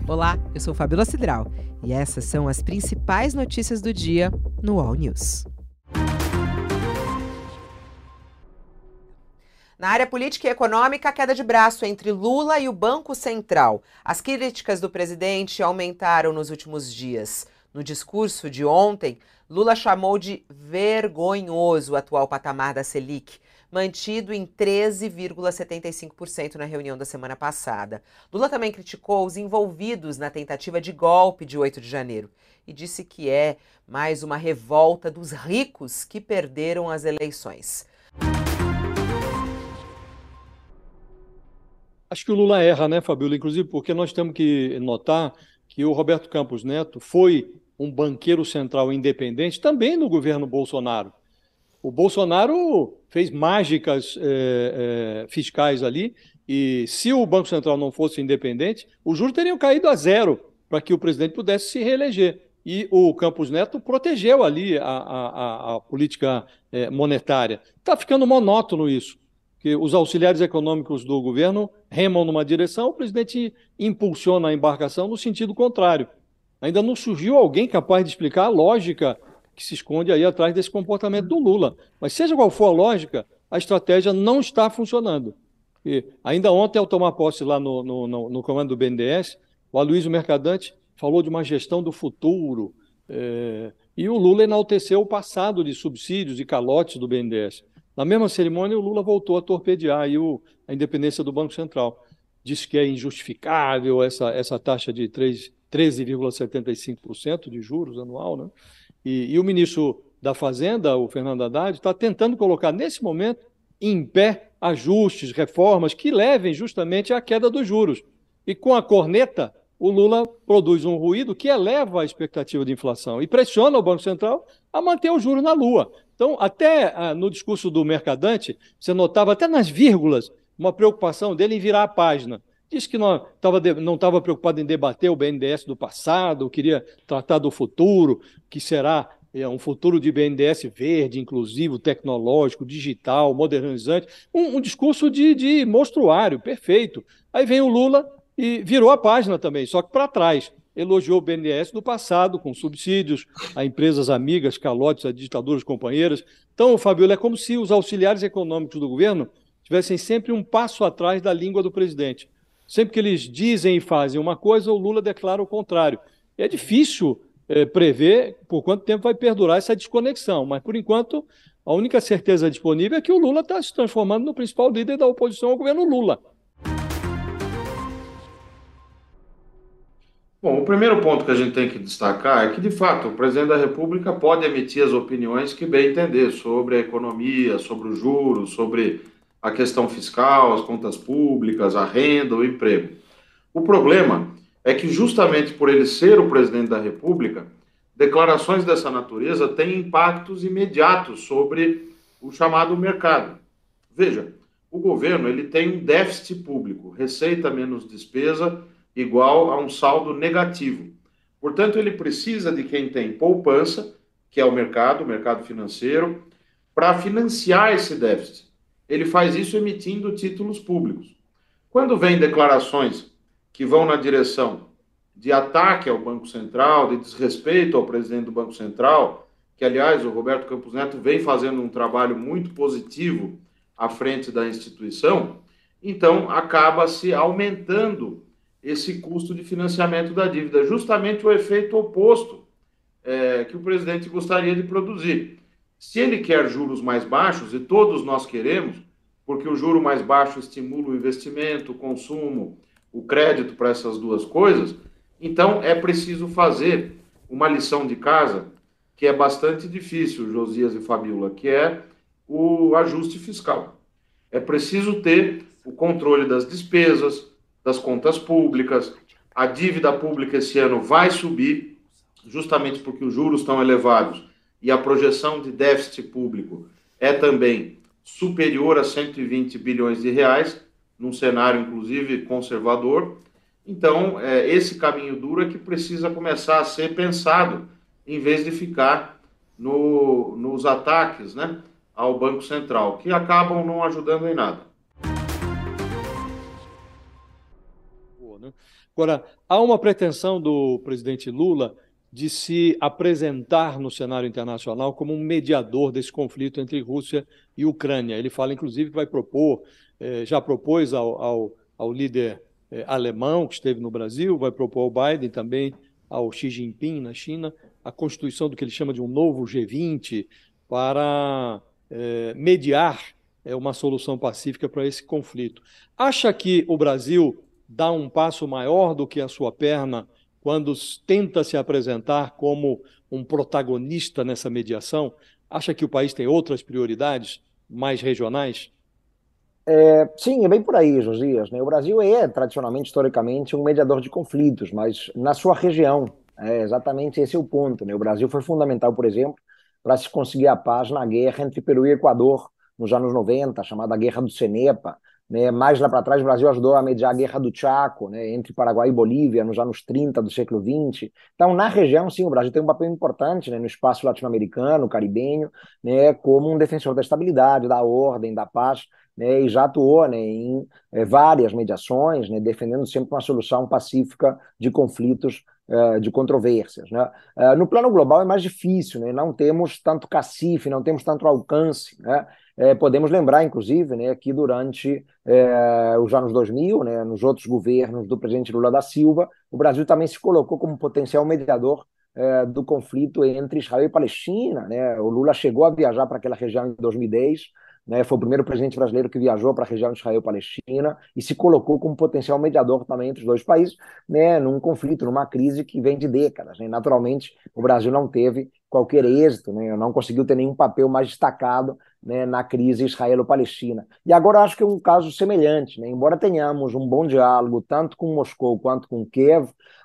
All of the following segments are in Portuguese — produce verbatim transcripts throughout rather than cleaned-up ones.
Olá, eu sou Fabíola Cidral e essas são as principais notícias do dia no All News. Na área política e econômica, a queda de braço entre Lula e o Banco Central. As críticas do presidente aumentaram nos últimos dias. No discurso de ontem, Lula chamou de vergonhoso o atual patamar da Selic, mantido em treze vírgula setenta e cinco por cento na reunião da semana passada. Lula também criticou os envolvidos na tentativa de golpe de oito de janeiro e disse que é mais uma revolta dos ricos que perderam as eleições. Acho que o Lula erra, né, Fabíola? Inclusive porque nós temos que notar que o Roberto Campos Neto foi um banqueiro central independente também no governo Bolsonaro. O Bolsonaro fez mágicas é, é, fiscais ali, e se o Banco Central não fosse independente, os juros teriam caído a zero para que o presidente pudesse se reeleger. E o Campos Neto protegeu ali a, a, a política é, monetária. Está ficando monótono isso, que os auxiliares econômicos do governo remam numa direção, o presidente impulsiona a embarcação no sentido contrário. Ainda não surgiu alguém capaz de explicar a lógica que se esconde aí atrás desse comportamento do Lula. Mas seja qual for a lógica, a estratégia não está funcionando. E ainda ontem, ao tomar posse lá no, no, no, no comando do B N D E S, o Aloysio Mercadante falou de uma gestão do futuro, é, e o Lula enalteceu o passado de subsídios e calotes do B N D E S. Na mesma cerimônia, o Lula voltou a torpedear aí o, a independência do Banco Central. Disse que é injustificável essa, essa taxa de treze vírgula setenta e cinco por cento de juros anual, né? E, e o ministro da Fazenda, o Fernando Haddad, está tentando colocar, nesse momento, em pé ajustes, reformas que levem justamente à queda dos juros. E com a corneta, o Lula produz um ruído que eleva a expectativa de inflação e pressiona o Banco Central a manter o juro na lua. Então, até ah, no discurso do Mercadante, você notava até nas vírgulas uma preocupação dele em virar a página. Disse que não estava não estava preocupado em debater o B N D E S do passado, queria tratar do futuro, que será é, um futuro de B N D E S verde, inclusivo, tecnológico, digital, modernizante. Um, um discurso de, de monstruário, perfeito. Aí vem o Lula e virou a página também, só que para trás. Elogiou o B N D E S do passado, com subsídios a empresas amigas, calotes, a ditaduras companheiras. Então, Fabíola, é como se os auxiliares econômicos do governo tivessem sempre um passo atrás da língua do presidente. Sempre que eles dizem e fazem uma coisa, o Lula declara o contrário. É difícil é, prever por quanto tempo vai perdurar essa desconexão, mas, por enquanto, a única certeza disponível é que o Lula está se transformando no principal líder da oposição ao governo Lula. Bom, o primeiro ponto que a gente tem que destacar é que, de fato, o presidente da República pode emitir as opiniões que bem entender sobre a economia, sobre os juros, sobre a questão fiscal, as contas públicas, a renda, o emprego. O problema é que, justamente por ele ser o presidente da República, declarações dessa natureza têm impactos imediatos sobre o chamado mercado. Veja, o governo ele tem um déficit público, receita menos despesa, igual a um saldo negativo. Portanto, ele precisa de quem tem poupança, que é o mercado, o mercado financeiro, para financiar esse déficit. Ele faz isso emitindo títulos públicos. Quando vem declarações que vão na direção de ataque ao Banco Central, de desrespeito ao presidente do Banco Central, que, aliás, o Roberto Campos Neto vem fazendo um trabalho muito positivo à frente da instituição, então acaba se aumentando esse custo de financiamento da dívida, justamente o efeito oposto é, que o presidente gostaria de produzir. Se ele quer juros mais baixos, e todos nós queremos, porque o juro mais baixo estimula o investimento, o consumo, o crédito para essas duas coisas, então é preciso fazer uma lição de casa que é bastante difícil, Josias e Fabíola, que é o ajuste fiscal. É preciso ter o controle das despesas, das contas públicas. A dívida pública esse ano vai subir, justamente porque os juros estão elevados e a projeção de déficit público é também superior a cento e vinte bilhões de reais, num cenário, inclusive, conservador. Então, é, esse caminho duro é que precisa começar a ser pensado, em vez de ficar no, nos ataques, né, ao Banco Central, que acabam não ajudando em nada. Agora, há uma pretensão do presidente Lula de se apresentar no cenário internacional como um mediador desse conflito entre Rússia e Ucrânia. Ele fala, inclusive, que vai propor, eh, já propôs ao, ao, ao líder eh, alemão que esteve no Brasil, vai propor ao Biden também, ao Xi Jinping na China, a constituição do que ele chama de um novo G vinte para eh, mediar eh, uma solução pacífica para esse conflito. Acha que o Brasil dá um passo maior do que a sua perna quando tenta se apresentar como um protagonista nessa mediação? Acha que o país tem outras prioridades mais regionais? É, sim, é bem por aí, Josias, né? O Brasil é, tradicionalmente, historicamente, um mediador de conflitos, mas na sua região. É exatamente esse é o ponto, né? O Brasil foi fundamental, por exemplo, para se conseguir a paz na guerra entre Peru e Equador, nos anos noventa, chamada Guerra do Cenepa. Né? Mais lá para trás, o Brasil ajudou a mediar a Guerra do Chaco, né? Entre Paraguai e Bolívia, nos anos trinta do século vinte. Então, na região, sim, o Brasil tem um papel importante, né? No espaço latino-americano, caribenho, né? Como um defensor da estabilidade, da ordem, da paz, né? E já atuou, né? Em é, várias mediações, né? Defendendo sempre uma solução pacífica de conflitos, uh, de controvérsias. Né? Uh, no plano global é mais difícil, né? Não temos tanto cacife, não temos tanto alcance, né? É, podemos lembrar, inclusive, né, que durante é, os anos dois mil, né, nos outros governos do presidente Lula da Silva, o Brasil também se colocou como potencial mediador é, do conflito entre Israel e Palestina. Né? O Lula chegou a viajar para aquela região em dois mil e dez, né, foi o primeiro presidente brasileiro que viajou para a região de Israel e Palestina e se colocou como potencial mediador também entre os dois países, né, num conflito, numa crise que vem de décadas. Né? Naturalmente, o Brasil não teve qualquer êxito, né? Não conseguiu ter nenhum papel mais destacado, né, na crise israelo-palestina. E agora acho que é um caso semelhante. Né? Embora tenhamos um bom diálogo tanto com Moscou quanto com Kiev,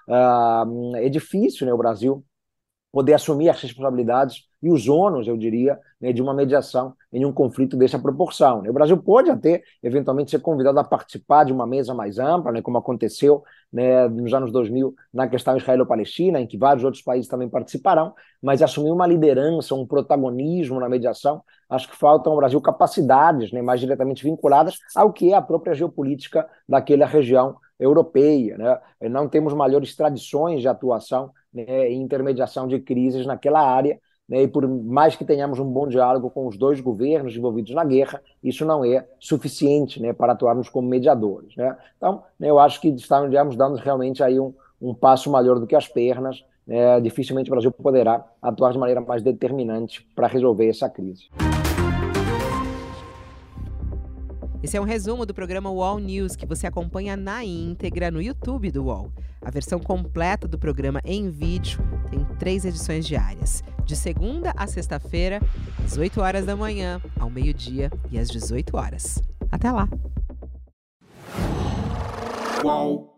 uh, é difícil, né, o Brasil poder assumir as responsabilidades e os ônus, eu diria, né, de uma mediação em um conflito dessa proporção. Né? O Brasil pode até, eventualmente, ser convidado a participar de uma mesa mais ampla, né, como aconteceu, né, nos anos dois mil, na questão israelo-palestina, em que vários outros países também participarão, mas assumir uma liderança, um protagonismo na mediação, acho que faltam ao Brasil capacidades, né, mais diretamente vinculadas ao que é a própria geopolítica daquela região europeia. Né? Não temos maiores tradições de atuação, né, em intermediação de crises naquela área, né, e por mais que tenhamos um bom diálogo com os dois governos envolvidos na guerra, isso não é suficiente, né, para atuarmos como mediadores. Né? Então, né, eu acho que estamos dando realmente aí um, um passo maior do que as pernas. Né? Dificilmente o Brasil poderá atuar de maneira mais determinante para resolver essa crise. Esse é um resumo do programa U O L News, que você acompanha na íntegra no YouTube do U O L. A versão completa do programa em vídeo tem três edições diárias, de segunda a sexta-feira, às oito horas da manhã, ao meio-dia e às dezoito horas. Até lá! U O L